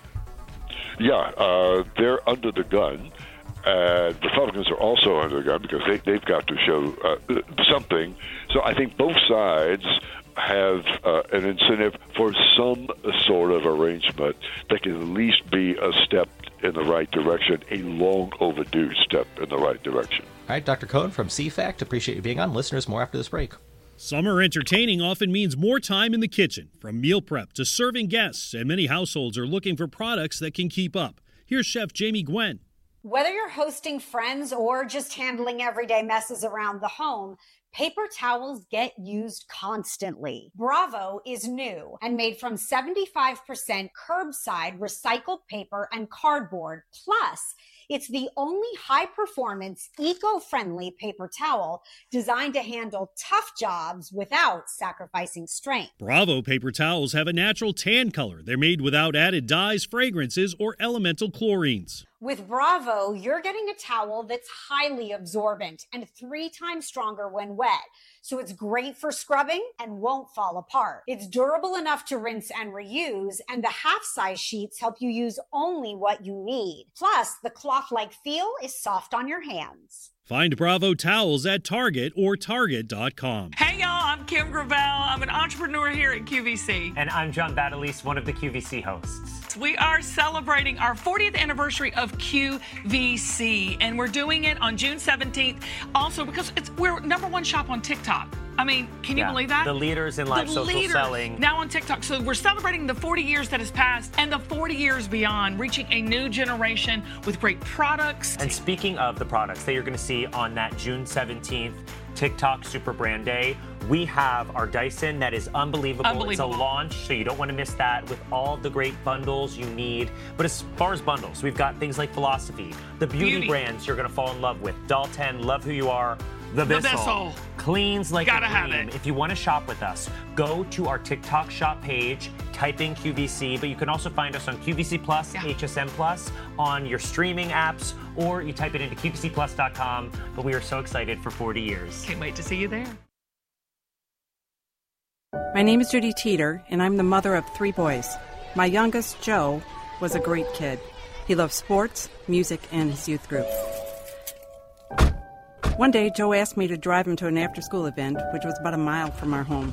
Yeah, uh, they're under the gun. Uh, Republicans are also under the gun because they, they've got to show uh, something. So I think both sides have uh, an incentive for some sort of arrangement that can at least be a step in the right direction, a long overdue step in the right direction. All right, Doctor Cohen from C FACT, appreciate you being on. Listeners, more after this break. Summer entertaining often means more time in the kitchen, from meal prep to serving guests, and many households are looking for products that can keep up. Here's Chef Jamie Gwen. Whether you're hosting friends or just handling everyday messes around the home, paper towels get used constantly. Bravo is new and made from seventy-five percent curbside recycled paper and cardboard. Plus, it's the only high-performance, eco-friendly paper towel designed to handle tough jobs without sacrificing strength. Bravo paper towels have a natural tan color. They're made without added dyes, fragrances, or elemental chlorines. With Bravo, you're getting a towel that's highly absorbent and three times stronger when wet. So it's great for scrubbing and won't fall apart. It's durable enough to rinse and reuse, and the half-size sheets help you use only what you need. Plus, the cloth-like feel is soft on your hands. Find Bravo towels at Target or Target dot com. Hey y'all, I'm Kim Gravel. I'm an entrepreneur here at Q V C. And I'm John Battalise, one of the Q V C hosts. We are celebrating our fortieth anniversary of Q V C, and we're doing it on June seventeenth. Also, because it's we're number one shop on TikTok. I mean, can you yeah, believe that? The leaders in live the social leaders selling. Now on TikTok. So we're celebrating the forty years that has passed and the forty years beyond, reaching a new generation with great products. And speaking of the products that you're going to see on that June seventeenth TikTok Super Brand Day, we have our Dyson that is unbelievable. unbelievable. It's a launch, so you don't want to miss that, with all the great bundles you need. But as far as bundles, we've got things like Philosophy, the beauty, Beauty. brands you're going to fall in love with, Doll ten, Love Who You Are, The The Bissell, Bissell. Cleans Like Gotta a have Dream. it. If you want to shop with us, go to our TikTok shop page, type in Q V C, but you can also find us on Q V C Plus, Yeah. H S M Plus, on your streaming apps, or you type it into Q V C plus dot com. But we are so excited for forty years. Can't wait to see you there. My name is Judy Teeter, and I'm the mother of three boys. My youngest, Joe, was a great kid. He loved sports, music, and his youth group. One day, Joe asked me to drive him to an after-school event, which was about a mile from our home.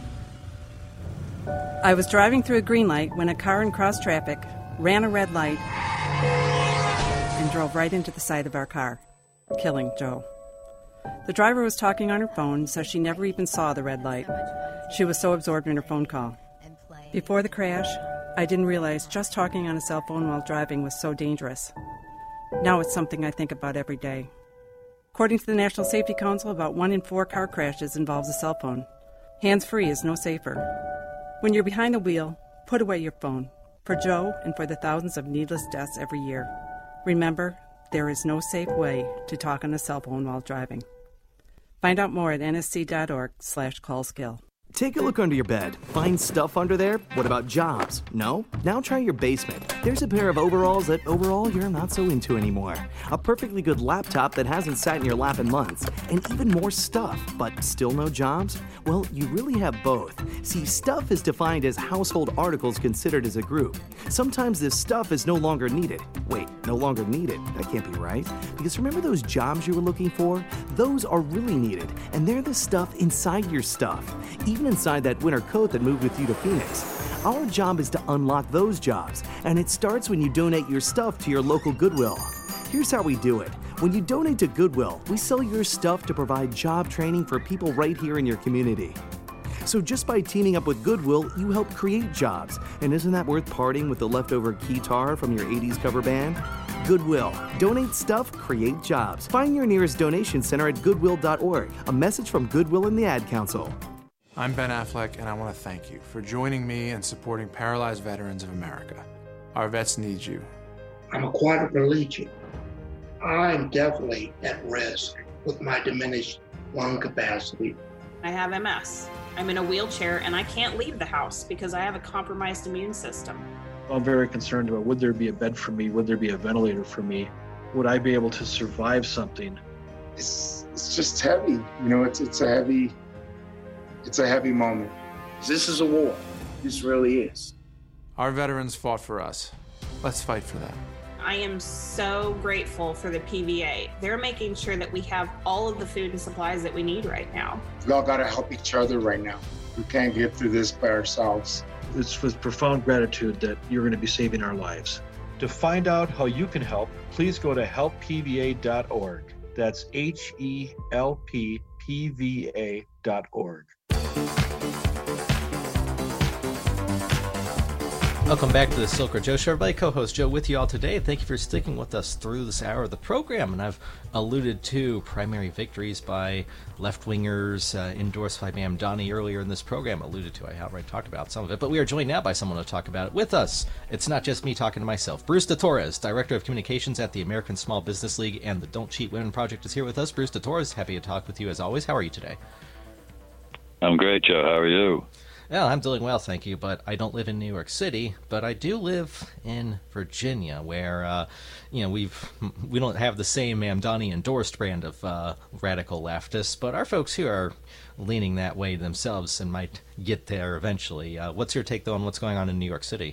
I was driving through a green light when a car in cross traffic ran a red light and drove right into the side of our car, killing Joe. The driver was talking on her phone, so she never even saw the red light. She was so absorbed in her phone call. Before the crash, I didn't realize just talking on a cell phone while driving was so dangerous. Now it's something I think about every day. According to the National Safety Council, about one in four car crashes involves a cell phone. Hands-free is no safer. When you're behind the wheel, put away your phone. For Joe and for the thousands of needless deaths every year. Remember, there is no safe way to talk on a cell phone while driving. Find out more at nsc.org slash callskill. Take a look under your bed. Find stuff under there? What about jobs? No? Now try your basement. There's a pair of overalls that overall you're not so into anymore. A perfectly good laptop that hasn't sat in your lap in months. And even more stuff, but still no jobs? Well, you really have both. See, stuff is defined as household articles considered as a group. Sometimes this stuff is no longer needed. Wait, no longer needed? That can't be right. Because remember those jobs you were looking for? Those are really needed, and they're the stuff inside your stuff. Even inside that winter coat that moved with you to Phoenix. Our job is to unlock those jobs, and it starts when you donate your stuff to your local Goodwill. Here's how we do it. When you donate to Goodwill, we sell your stuff to provide job training for people right here in your community. So just by teaming up with Goodwill, you help create jobs. And isn't that worth parting with the leftover guitar from your eighties cover band? Goodwill. Donate stuff, create jobs. Find your nearest donation center at goodwill dot org. A message from Goodwill and the Ad Council. I'm Ben Affleck, and I want to thank you for joining me in supporting Paralyzed Veterans of America. Our vets need you. I'm a quadriplegic. I'm definitely at risk with my diminished lung capacity. I have M S. I'm in a wheelchair and I can't leave the house because I have a compromised immune system. I'm very concerned about, would there be a bed for me? Would there be a ventilator for me? Would I be able to survive something? It's it's just heavy. You know, it's it's a heavy, it's a heavy moment. This is a war. This really is. Our veterans fought for us. Let's fight for them. I am so grateful for the P V A. They're making sure that we have all of the food and supplies that we need right now. We all gotta help each other right now. We can't get through this by ourselves. It's with profound gratitude that you're going to be saving our lives. To find out how you can help, please go to help P V A dot org. That's H E L P P V A dot org. Welcome back to the Silk Road Joe Show. Everybody, co-host Joe with you all today. Thank you for sticking with us through this hour of the program. And I've alluded to primary victories by left-wingers uh, endorsed by Mamdani earlier in this program. Alluded to, I outright talked about some of it. But we are joined now by someone to talk about it with us. It's not just me talking to myself. Bruce DeTorres, Director of Communications at the American Small Business League and the Don't Cheat Women Project, is here with us. Bruce DeTorres, happy to talk with you as always. How are you today? I'm great, Joe. How are you? Well, I'm doing well, thank you, but I don't live in New York City, but I do live in Virginia, where, uh, you know, we've, we don't have the same Mamdani-endorsed brand of uh, radical leftists, but our folks here are leaning that way themselves and might get there eventually. Uh, what's your take, though, on what's going on in New York City?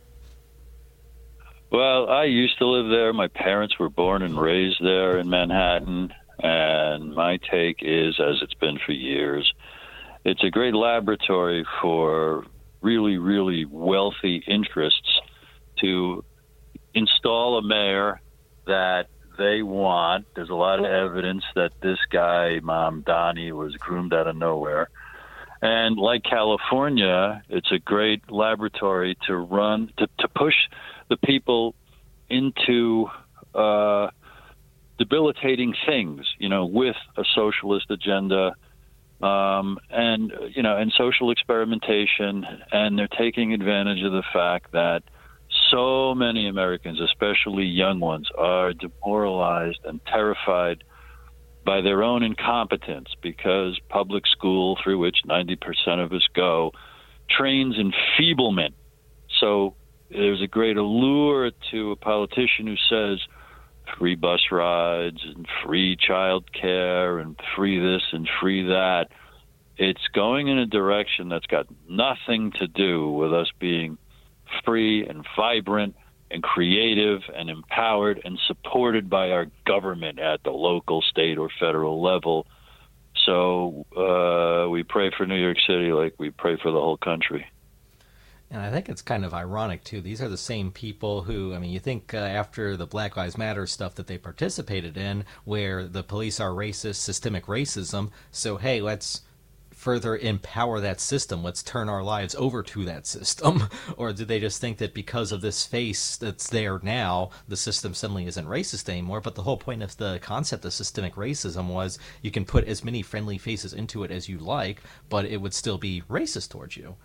Well, I used to live there. My parents were born and raised there in Manhattan, and my take is, as it's been for years, it's a great laboratory for really, really wealthy interests to install a mayor that they want. There's a lot of evidence that this guy, Mamdani, was groomed out of nowhere. And like California, it's a great laboratory to run, to, to push the people into uh, debilitating things, you know, with a socialist agenda. Um, and, you know, and social experimentation, and they're taking advantage of the fact that so many Americans, especially young ones, are demoralized and terrified by their own incompetence because public school, through which ninety percent of us go, trains enfeeblement. So there's a great allure to a politician who says, free bus rides and free child care and free this and free that. It's going in a direction that's got nothing to do with us being free and vibrant and creative and empowered and supported by our government at the local, state, or federal level. So uh, we pray for New York City like we pray for the whole country. And I think it's kind of ironic, too. These are the same people who, I mean, you think uh, after the Black Lives Matter stuff that they participated in, where the police are racist, systemic racism, so, hey, let's further empower that system. Let's turn our lives over to that system. Or do they just think that because of this face that's there now, the system suddenly isn't racist anymore? But the whole point of the concept of systemic racism was you can put as many friendly faces into it as you like, but it would still be racist towards you.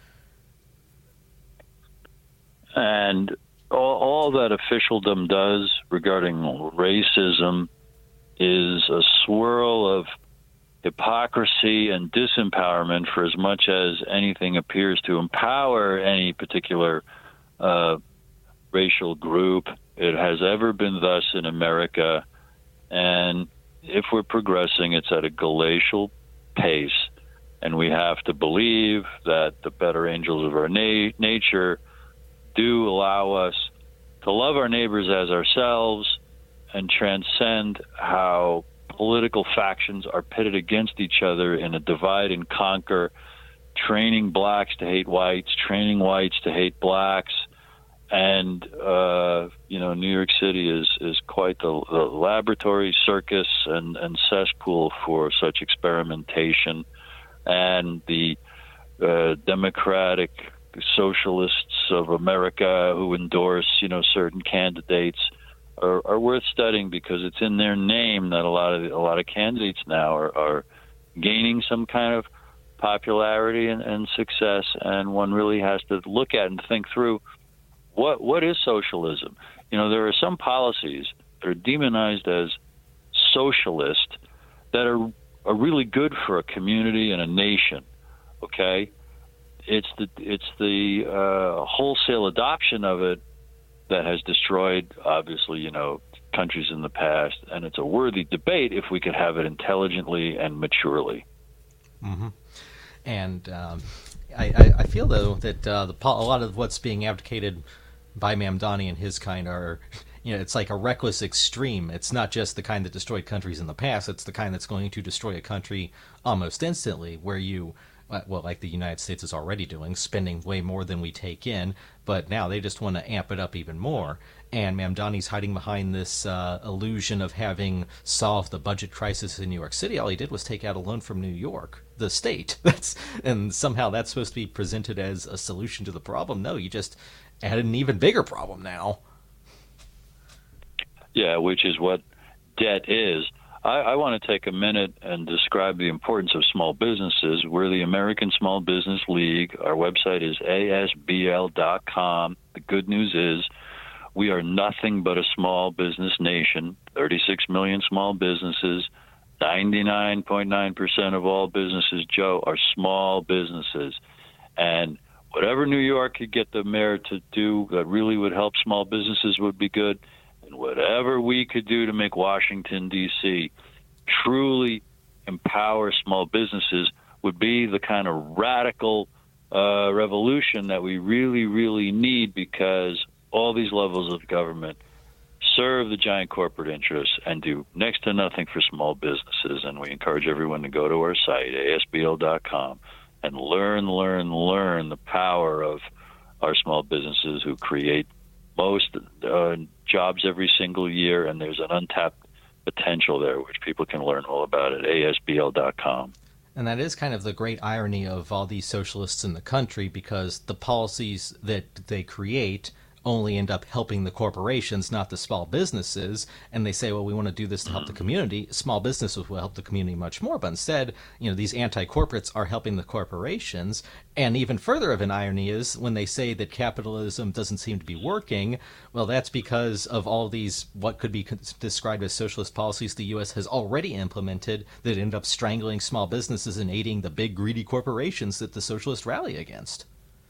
And all, all that officialdom does regarding racism is a swirl of hypocrisy and disempowerment for as much as anything appears to empower any particular uh, racial group. It has ever been thus in America. And if we're progressing, it's at a glacial pace. And we have to believe that the better angels of our na- nature do allow us to love our neighbors as ourselves and transcend how political factions are pitted against each other in a divide and conquer, training blacks to hate whites, training whites to hate blacks. And, uh, you know, New York City is, is quite the, the laboratory, circus, and, and cesspool for such experimentation. And the uh, Democratic Socialists of America who endorse, you know, certain candidates are, are worth studying because it's in their name that a lot of a lot of candidates now are, are gaining some kind of popularity and, and success. And one really has to look at and think through what what is socialism? You know, there are some policies that are demonized as socialist that are are really good for a community and a nation. Okay, it's the it's the uh, wholesale adoption of it that has destroyed, obviously, you know, countries in the past, and it's a worthy debate if we could have it intelligently and maturely. Mm-hmm. And um, I, I, I feel, though, that uh, the, a lot of what's being advocated by Mamdani and his kind are, you know, it's like a reckless extreme. It's not just the kind that destroyed countries in the past. It's the kind that's going to destroy a country almost instantly, where you, well, like the United States is already doing, spending way more than we take in, but now they just want to amp it up even more. And Mamdani's hiding behind this uh, illusion of having solved the budget crisis in New York City. All he did was take out a loan from New York, the state. That's and somehow that's supposed to be presented as a solution to the problem. No, you just added an even bigger problem now. Yeah, which is what debt is. I, I want to take a minute and describe the importance of small businesses. We're the American Small Business League. Our website is A S B L dot com. The good news is we are nothing but a small business nation, thirty-six million small businesses. ninety-nine point nine percent of all businesses, Joe, are small businesses. And whatever New York could get the mayor to do that really would help small businesses would be good. And whatever we could do to make Washington, D C truly empower small businesses would be the kind of radical uh, revolution that we really, really need, because all these levels of government serve the giant corporate interests and do next to nothing for small businesses. And we encourage everyone to go to our site, A S B L dot com, and learn, learn, learn the power of our small businesses who create most uh, jobs every single year, and there's an untapped potential there, which people can learn all about at A S B L dot com. And that is kind of the great irony of all these socialists in the country, because the policies that they create only end up helping the corporations, not the small businesses. And they say, well, we want to do this to help the community. Small businesses will help the community much more. But instead, you know, these anti-corporates are helping the corporations. And even further of an irony is when they say that capitalism doesn't seem to be working, well, that's because of all these what could be described as socialist policies the U S has already implemented that end up strangling small businesses and aiding the big greedy corporations that the socialists rally against.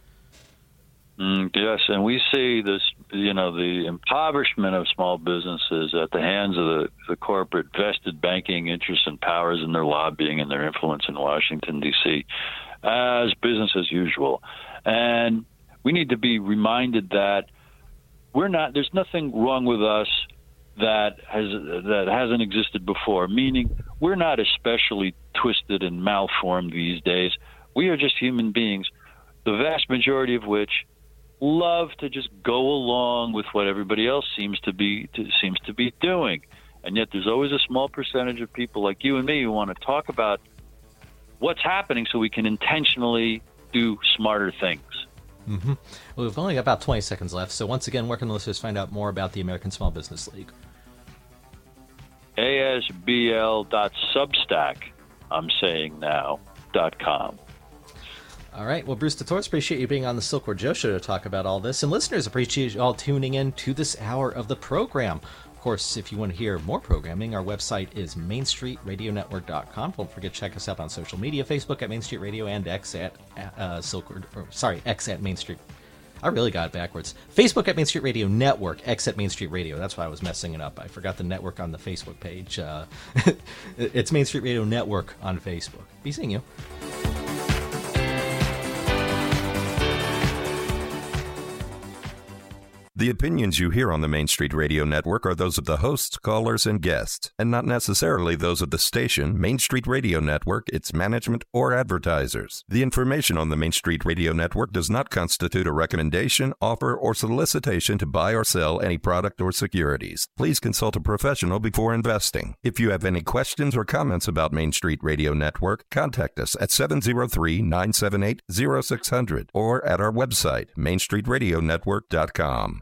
Mm, yes, and we see this, you know, the impoverishment of small businesses at the hands of the, the corporate vested banking interests and powers and their lobbying and their influence in Washington, D C as business as usual. And we need to be reminded that we're not, there's nothing wrong with us that has that hasn't existed before, meaning we're not especially twisted and malformed these days. We are just human beings, the vast majority of which love to just go along with what everybody else seems to be to, seems to be doing. And yet there's always a small percentage of people like you and me who want to talk about what's happening so we can intentionally do smarter things. Mm-hmm. Well, we've only got about twenty seconds left. So once again, where can the listeners find out more about the American Small Business League? A S B L dot substack, I'm saying now, dot com. All right. Well, Bruce DeTorres, appreciate you being on the Silkwood Joe Show to talk about all this. And listeners, appreciate you all tuning in to this hour of the program. Of course, if you want to hear more programming, our website is main street radio network dot com. Don't forget to check us out on social media, Facebook at Main Street Radio and X at uh, Silkwood, or sorry, X at Main Street. I really got it backwards. Facebook at Main Street Radio Network, X at Main Street Radio. That's why I was messing it up. I forgot the network on the Facebook page. Uh, it's Main Street Radio Network on Facebook. Be seeing you. The opinions you hear on the Main Street Radio Network are those of the hosts, callers, and guests, and not necessarily those of the station, Main Street Radio Network, its management, or advertisers. The information on the Main Street Radio Network does not constitute a recommendation, offer, or solicitation to buy or sell any product or securities. Please consult a professional before investing. If you have any questions or comments about Main Street Radio Network, contact us at seven oh three, nine seven eight, oh six hundred or at our website, main street radio network dot com.